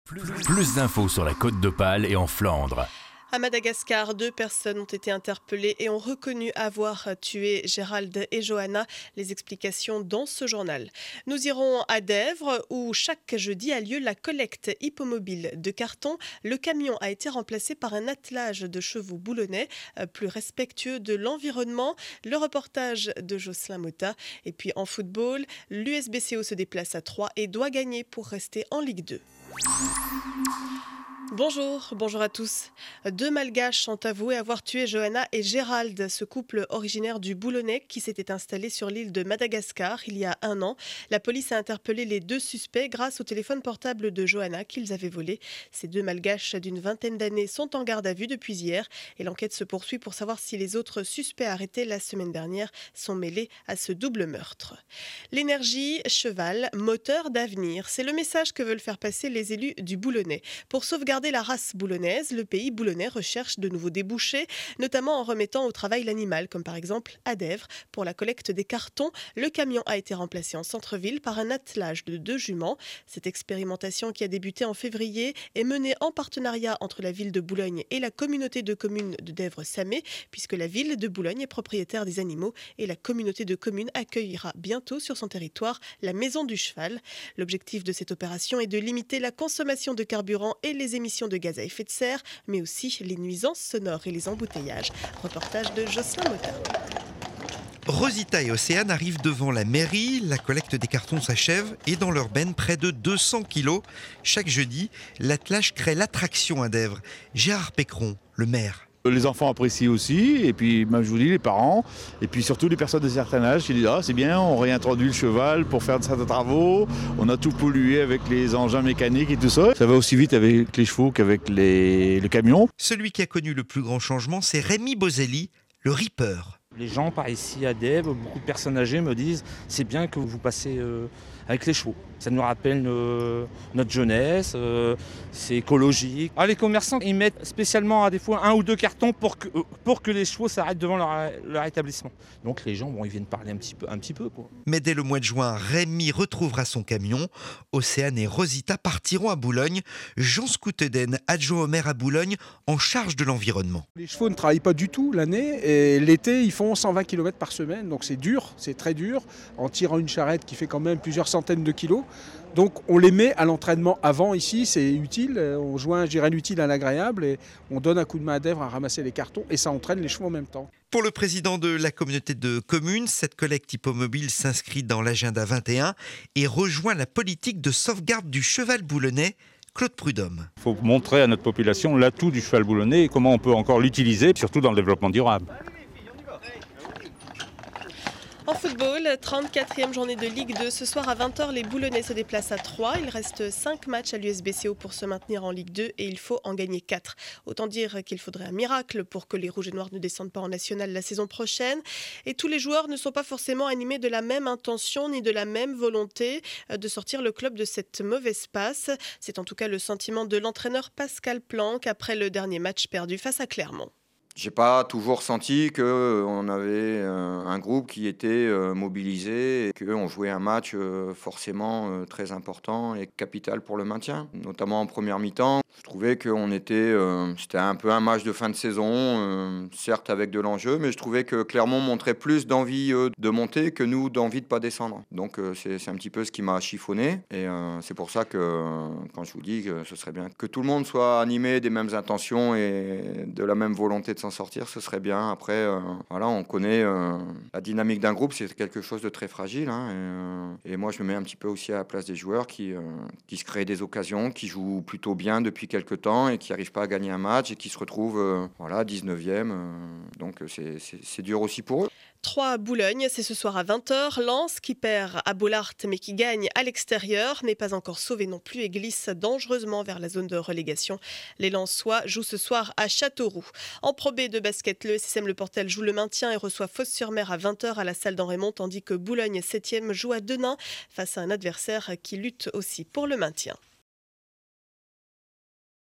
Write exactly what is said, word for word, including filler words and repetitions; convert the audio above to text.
Plus, plus d'infos sur la Côte d'Opale et en Flandre. À Madagascar, deux personnes ont été interpellées et ont reconnu avoir tué Gérald et Johanna. Les explications dans ce journal. Nous irons à Dèvres où chaque jeudi a lieu la collecte hippomobile de carton. Le camion a été remplacé par un attelage de chevaux boulonnais plus respectueux de l'environnement. Le reportage de Jocelyn Motta. Et puis en football, l'U S B C O se déplace à Troyes et doit gagner pour rester en Ligue deux. Bonjour, bonjour à tous. Deux Malgaches ont avoué avoir tué Johanna et Gérald, ce couple originaire du Boulonnais qui s'était installé sur l'île de Madagascar il y a un an. La police a interpellé les deux suspects grâce au téléphone portable de Johanna qu'ils avaient volé. Ces deux Malgaches d'une vingtaine d'années sont en garde à vue depuis hier et l'enquête se poursuit pour savoir si les autres suspects arrêtés la semaine dernière sont mêlés à ce double meurtre. L'énergie, cheval, moteur d'avenir, c'est le message que veulent faire passer les élus du Boulonnais. Pour sauvegarder la race boulonnaise, le pays boulonnais recherche de nouveaux débouchés, notamment en remettant au travail l'animal, comme par exemple à Dèvres. Pour la collecte des cartons, le camion a été remplacé en centre-ville par un attelage de deux juments. Cette expérimentation qui a débuté en février est menée en partenariat entre la ville de Boulogne et la communauté de communes de Dèvres-Samé, puisque la ville de Boulogne est propriétaire des animaux et la communauté de communes accueillera bientôt sur son territoire la Maison du Cheval. L'objectif de cette opération est de limiter la consommation de carburant et les émissions de gaz à effet de serre, mais aussi les nuisances sonores et les embouteillages. Reportage de Jocelyn Motta. Rosita et Océane arrivent devant la mairie, la collecte des cartons s'achève et dans leur benne, près de deux cents kilos. Chaque jeudi, l'attelage crée l'attraction à Dèvres. Gérard Pécron, le maire. Les enfants apprécient aussi, et puis même je vous dis les parents, et puis surtout les personnes de certain âge qui disent ah c'est bien, on réintroduit le cheval pour faire certains travaux, on a tout pollué avec les engins mécaniques et tout ça. Ça va aussi vite avec les chevaux qu'avec les, les camions. Celui qui a connu le plus grand changement, c'est Rémi Bozelli, le Ripper. Les gens par ici à Dèvres, beaucoup de personnes âgées me disent c'est bien que vous passez euh, avec les chevaux. Ça nous rappelle euh, notre jeunesse, euh, c'est écologique. Ah, les commerçants, ils mettent spécialement à des fois un ou deux cartons pour que, pour que les chevaux s'arrêtent devant leur, leur établissement. Donc les gens, bon, ils viennent parler un petit peu. Un petit peu quoi. Mais dès le mois de juin, Rémi retrouvera son camion. Océane et Rosita partiront à Boulogne. Jean Scouteden, adjoint au maire à Boulogne, en charge de l'environnement. Les chevaux ne travaillent pas du tout l'année et l'été, ils font cent vingt kilomètres par semaine. Donc c'est dur, c'est très dur, en tirant une charrette qui fait quand même plusieurs centaines de kilos. Donc on les met à l'entraînement avant ici, c'est utile, on joint je dirais, l'utile à l'agréable et on donne un coup de main à Dèvres à ramasser les cartons et ça entraîne les chevaux en même temps. Pour le président de la communauté de communes, cette collecte hippomobile s'inscrit dans l'agenda vingt et un et rejoint la politique de sauvegarde du cheval boulonnais. Claude Prudhomme. Il faut montrer à notre population l'atout du cheval boulonnais et comment on peut encore l'utiliser, surtout dans le développement durable. En football, trente-quatrième journée de Ligue deux. Ce soir à vingt heures, les Boulonnais se déplacent à Troyes. Il reste cinq matchs à l'U S B C O pour se maintenir en Ligue deux et il faut en gagner quatre. Autant dire qu'il faudrait un miracle pour que les Rouges et Noirs ne descendent pas en National la saison prochaine. Et tous les joueurs ne sont pas forcément animés de la même intention ni de la même volonté de sortir le club de cette mauvaise passe. C'est en tout cas le sentiment de l'entraîneur Pascal Planck après le dernier match perdu face à Clermont. J'ai pas toujours senti qu'on avait un groupe qui était mobilisé et qu'on jouait un match forcément très important et capital pour le maintien, notamment en première mi-temps. Je trouvais qu'on était, c'était un peu un match de fin de saison, certes avec de l'enjeu, mais je trouvais que Clermont montrait plus d'envie de monter que nous d'envie de pas descendre. Donc c'est, c'est un petit peu ce qui m'a chiffonné et c'est pour ça que quand je vous dis que ce serait bien que tout le monde soit animé des mêmes intentions et de la même volonté de s'en sortir, ce serait bien. Après, euh, voilà, on connaît euh, la dynamique d'un groupe, c'est quelque chose de très fragile. Hein, et, euh, et moi, je me mets un petit peu aussi à la place des joueurs qui, euh, qui se créent des occasions, qui jouent plutôt bien depuis quelques temps et qui n'arrivent pas à gagner un match et qui se retrouvent euh, voilà, dix-neuvième. Euh, donc, c'est, c'est, c'est dur aussi pour eux. Troyes à Boulogne, c'est ce soir à vingt heures. Lens, qui perd à Bollaert mais qui gagne à l'extérieur, n'est pas encore sauvé non plus et glisse dangereusement vers la zone de relégation. Les Lensois jouent ce soir à Châteauroux. En Pro B de basket, le S S M Le Portel joue le maintien et reçoit Fos-sur-Mer à vingt heures à la salle d'En-Raymond, tandis que Boulogne septième joue à Denain face à un adversaire qui lutte aussi pour le maintien.